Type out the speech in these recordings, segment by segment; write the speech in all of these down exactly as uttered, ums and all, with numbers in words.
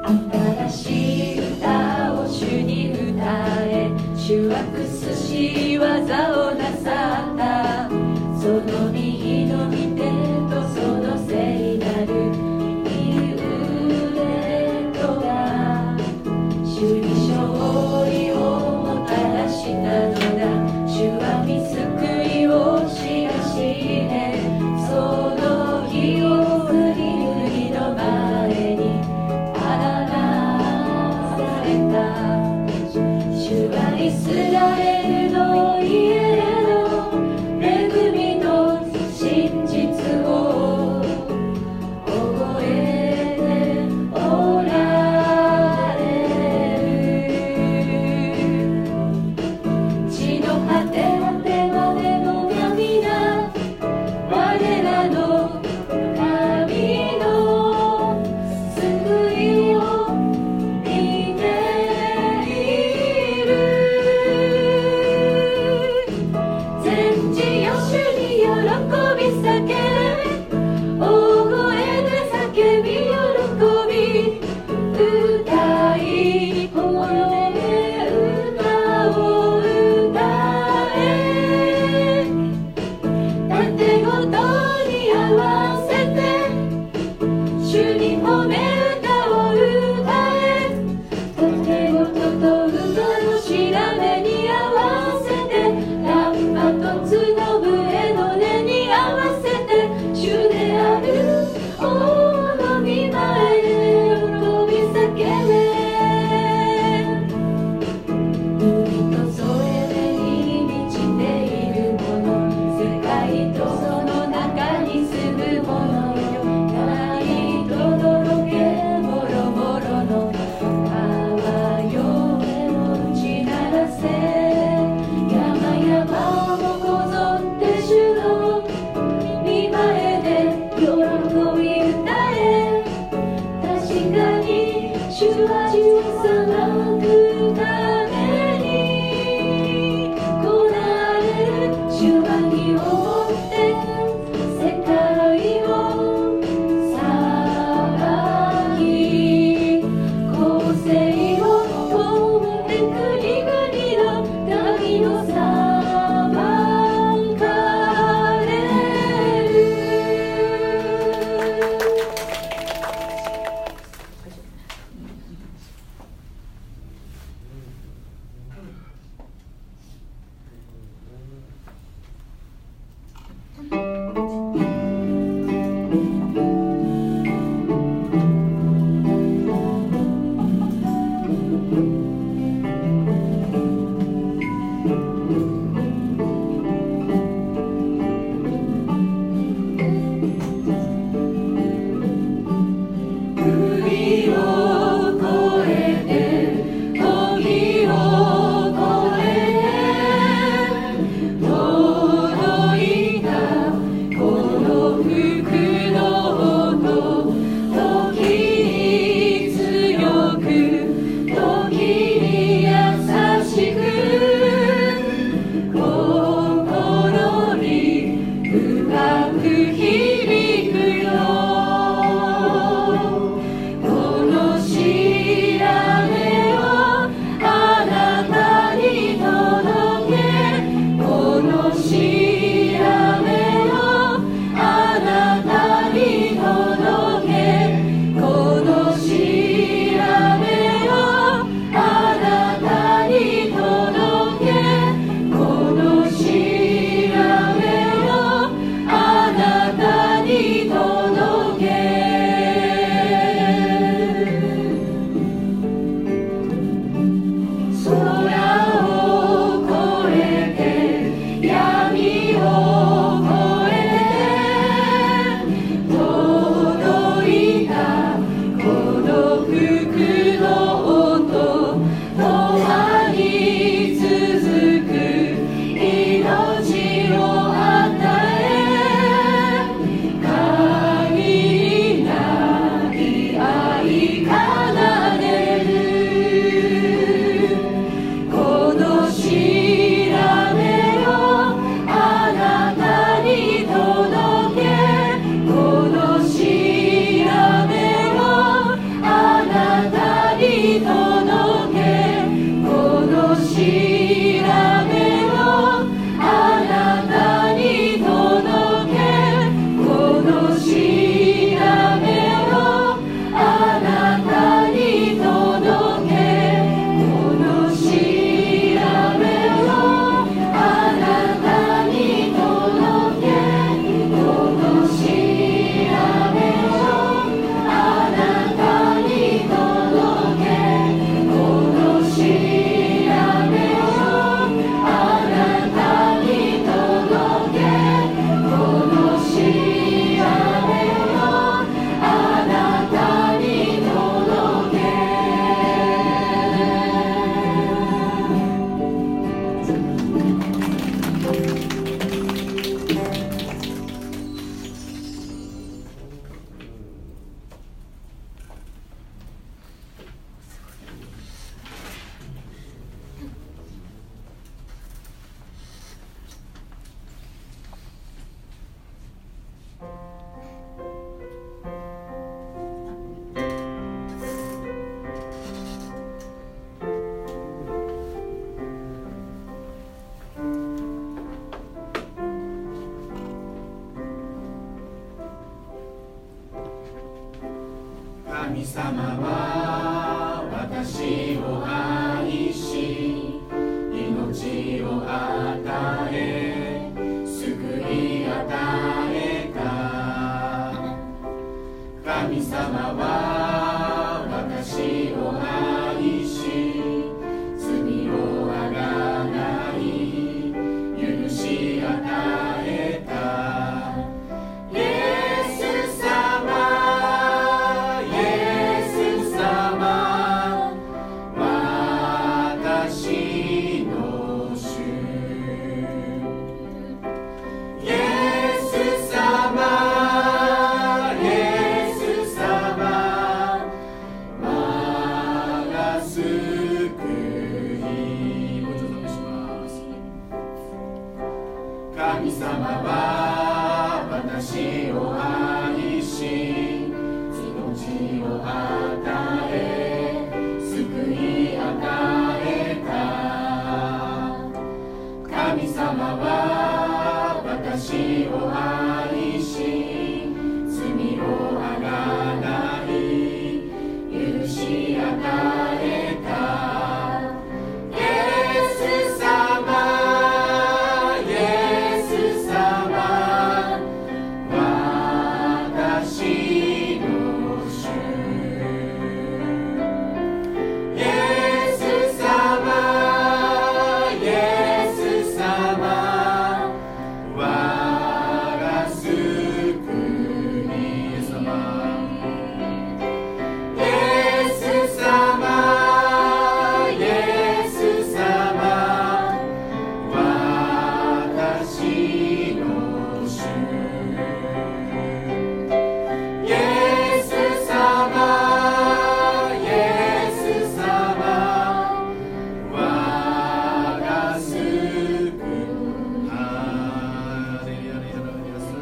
新しい歌を主に歌え、主は苦しい技をなさった。その右の御手とその聖なる右腕とが主に勝利をもたらしたのだ。主は御救いを知らしてその日を国々の前に表された。主はイスラエルの神様は私を愛し命を与え救い与えた。神様は私を愛し罪をあがない許し与えた。イエス様イエス様私の主。イエス様イエス様我が救い。ごちそうさまします。神様は私を愛し命を与え救い与えた。神様は私を愛し罪をあがない許し与えた。イエス様イエス様私の主。イエス様イエス様我が救い。イエス様イエス様イエス様私の主。イエス様イエス様我が救い。ハレルヤレルヤレルヤサ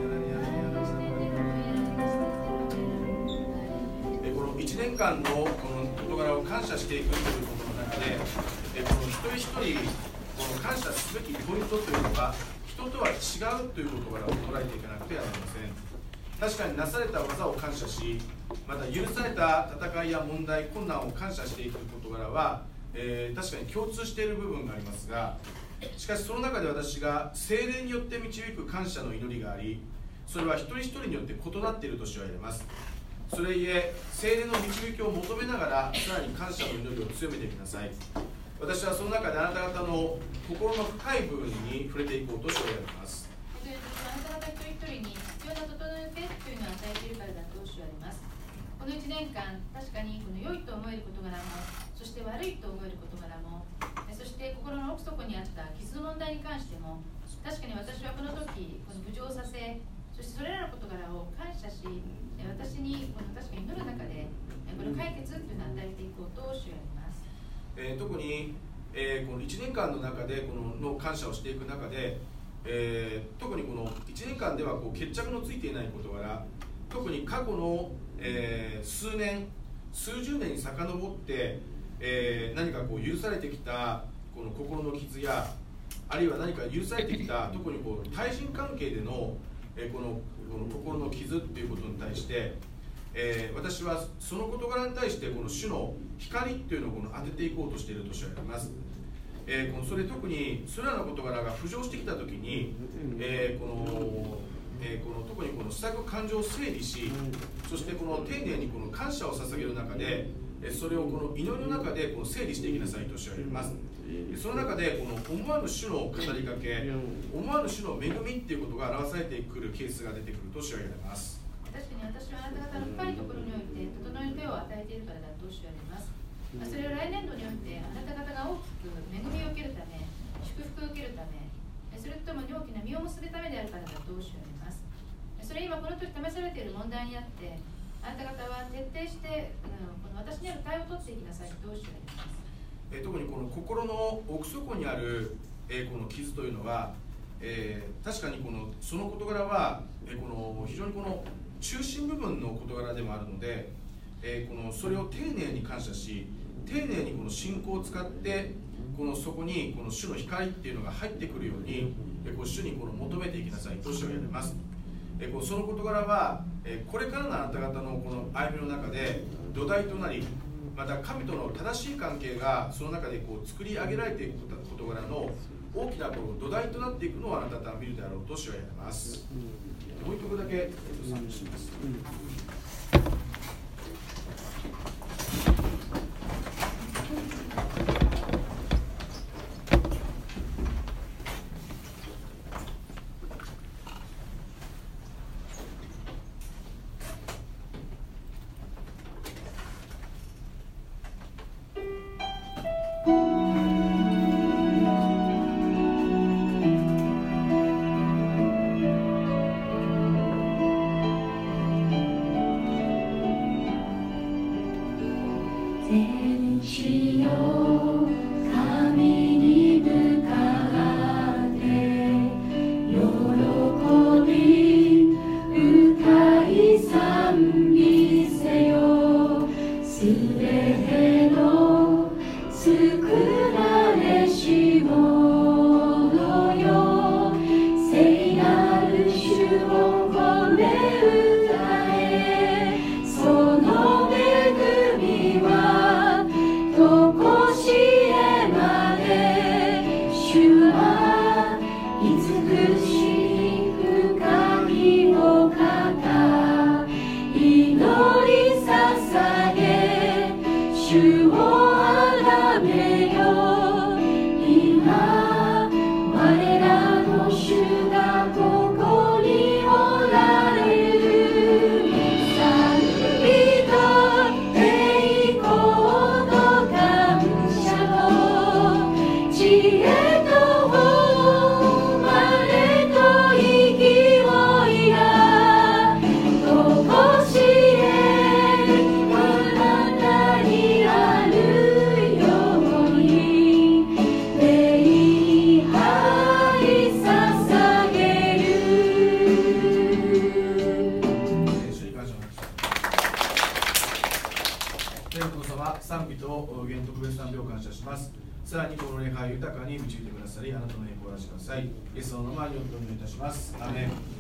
えこのいちねんかんのこの事柄を感謝していくということの中で、えこの一人一人この感謝すべきポイントというのが人とは違うという事柄を捉えていかなくてはなりません。確かになされた技を感謝し、また許された戦いや問題困難を感謝していく事柄は、えー確かに共通している部分がありますが、しかしその中で私が聖霊によって導く感謝の祈りがあり、それは一人一人によって異なっているとしは言えます。それゆえ聖霊の導きを求めながらさらに感謝の祈りを強めてください。私はその中であなた方の心の深い部分に触れていこうとしは言われます。 ということは、あなた方一人一人に必要な整えてというのを与えているからだと主は言われます。このいちねんかん、確かにこの良いと思える事柄も、そして悪いと思える事柄も、そして心の奥底にあった傷の問題に関しても、確かに私はこの時、この浮上させ、そしてそれらの事柄を感謝し、私にこの確かに祈る中で、この解決というのを与えていこうと主は言われます。 えー特に、えーこのいちねんかんの中でこのの感謝をしていく中で、えー特にこのいちねんかんではこう決着のついていない事柄、特に過去の、えー数年数十年に遡って、えー何かこう許されてきたこの心の傷や、あるいは何か許されてきた特にこう対人関係での、えーこのこの心の傷っていうことに対して、えー私はその事柄に対してこの主の光っていうのをこの当てていこうとしているとしは言います。えー、このそれ特にそれらの事柄が浮上してきたときに、えーこのえー、この特にこの施策感情を整理し、そしてこの丁寧にこの感謝を捧げる中で、えーそれをこの祈りの中でこの整理していきなさいと主は言います。その中でこの思わぬ主の語りかけ、思わぬ主の恵みっていうことが表されてくるケースが出てくると主は言われます。 確かに私はあなた方の深いところにおいて整い手を与えているからだと主は言われます。それを来年度においてあなた方が大きく恵みを受けるため、祝福を受けるため、それとともに大きな実を結ぶためであるからだと主は言われます。それ今この時試されている問題にあって、あなた方は徹底して、うん、この私にある対応を取っていきなさいと主は言われます。 えー特にこの心の奥底にある、えーこの傷というのは、えー確かにこのその事柄は、えーこの非常にこの中心部分の事柄でもあるので、えーこのそれを丁寧に感謝し、丁寧にこの信仰を使ってこのそこにこの主の光っていうのが入ってくるように、えーこう主にこの求めていきなさいと主は言われます。 えー、こうその事柄は、えー、これからのあなた方のこの歩みの中で土台となり、また神との正しい関係がその中でこう作り上げられていく事柄の大きなこう土台となっていくのをあなた方は見るであろうと主は言います。もう一曲だけ、えっと、賛美します。 天地よ神に向かって喜び歌い賛美せよ。すべての作られしものよ、聖なる主を褒め歌え。その恵みはとこしえまで、主は慈しい深きお方、祈り捧げ主をあがめよ。今我らの主がここにおられる。賛美と栄光と感謝と知恵と誉れと勢いがとこしえあなたにあるように礼拝捧げる。 主に感謝をします。天の父様、賛美と原特別賛美を感謝します。さらにこの礼拝を豊かに導いてくださり、あなたの栄光を出してください。イエスの名前によってお願いいたします。アーメン。